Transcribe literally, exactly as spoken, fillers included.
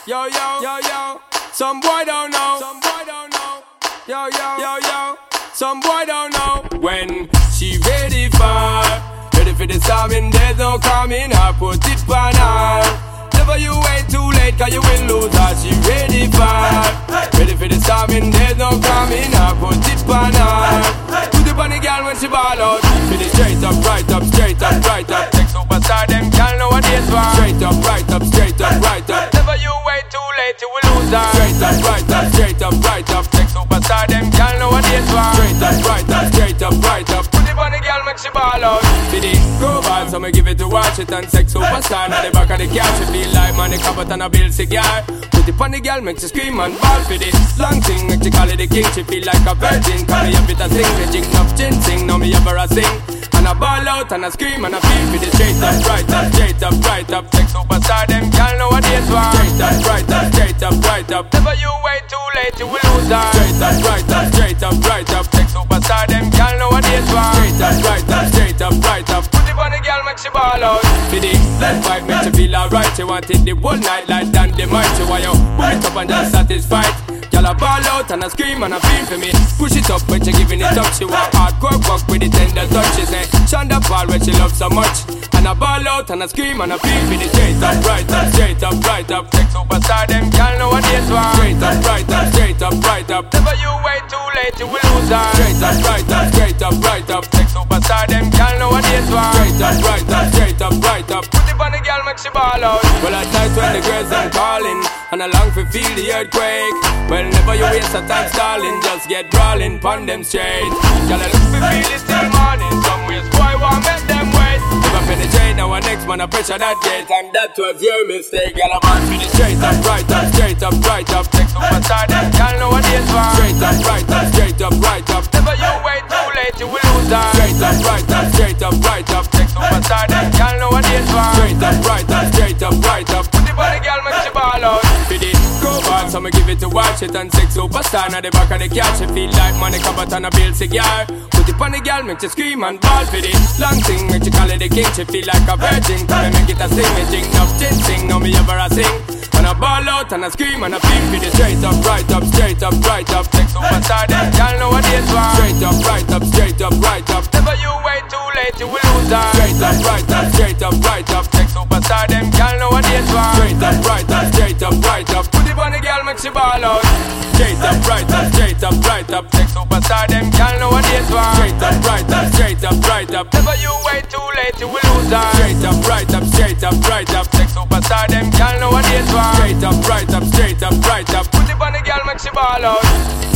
Yo, yo, yo, yo. Some boy don't know. Some boy don't know. Yo, yo, yo, yo. Some boy don't know when she ready for. Ready for the storming, there's no coming. I put it on her. Never you wait too late, cause you will lose her. She ready for. Ready for the storming, there's no coming. I put it on her. Put it on the girl when she ball out. Feel it straight up, right up, straight up, right up. Take superstar, them girl know what it is for. Straight up, right up, straight up, right up. Never you wait too late, you will lose her. Straight up, right up, straight up, right up. Take superstar, them girl know what it is for. Straight up, right up, straight up, right up. Put it on the girl, make she ball out. For the go ball, so me give it to watch it and sex superstar. Now the back of the car, she feel like money covered and a bill cigar. Put it on the girl, make she scream and ball for the long thing, make she call it the king. She feel like a virgin, cause me a bit of sing. Me jig up chin sing, now me a a sing. And I ball out and I scream and I feel for the straight up, right up, straight up, right up. Take superstar, them girl know what it is for. Straight up, right up, straight up, right up. Never you wait too late, you will lose her. Straight up, right up, straight up, right up. Take superstar, them girl know what it is for. Straight up, right up, straight up, right up. Put it on the girl, make she ball out. For the left vibe, make she feel alright. She want it the whole night like Dan the might. She want you put it up and just satisfied. Girl, I ball out and I scream and I feel for me. Push it up when she giving it up. She want hardcore work with the tender touch. She say, Shonda Paul when she loves so much. And I ball out and I scream and I feel for the straight up, right up, straight up, right up. Take superstar, them girl know what it is for. Straight up, right up, straight up, right up. Never you wait too late, you will lose her. Straight up, right up, straight up, right up. Take superstar, them girl know what it is for. Straight up, right up, straight up, right up. Put it on the girl, make she ball out. Well, I tight when the girls are calling, and I long for feel the earthquake. Well, never you waste a time stalling, just get brawling, pon them straight. Girl, I look for feel it till morning. Some ways boy want make them wait. If I penetrate, now our next man I pressure that gate. And that was your mistake. Girl, I'm on finish straight up, right up, straight up, right up. Take superstar, them girl know what it is for. Straight up, right up, straight up, right up. Never you wait too late, you will lose her. Straight up, right up, straight up, right up. Take superstar, them girl know what it is for. Straight up, right up, straight up, right up. Put it on the girl, make she ball out. For the go ball, so me give it to watch it and sex superstar. Now the back of the car, she feel like money covered and a bill cigar. Put it on the girl, make she scream and ball for the long thing, make she call it the king. She feel like a virgin, can me make it a sing. Me jing up, chin sing, now me ever a sing. And I ball out and I scream and I feel for the straight up, right up, straight up, right up. Take superstar, them girl know what it is for. Straight up, right up, straight up, right up. Never you wait too late, you will lose her. Straight up, right up, straight up, right up. Take superstar, them girl know what it is for. Straight up, right up, straight up, right up. Put it on the girl, make she ball out. Straight up, right up, straight up, right up. Take superstar, them girl know what it is for. Straight up, right up, straight up, right up. Never you wait too late, you will lose her. Straight up, right up, straight up, right up. Take superstar, them girl know what it is for. Straight up, right up, straight up, right up. Put it on the girl, make she ball out.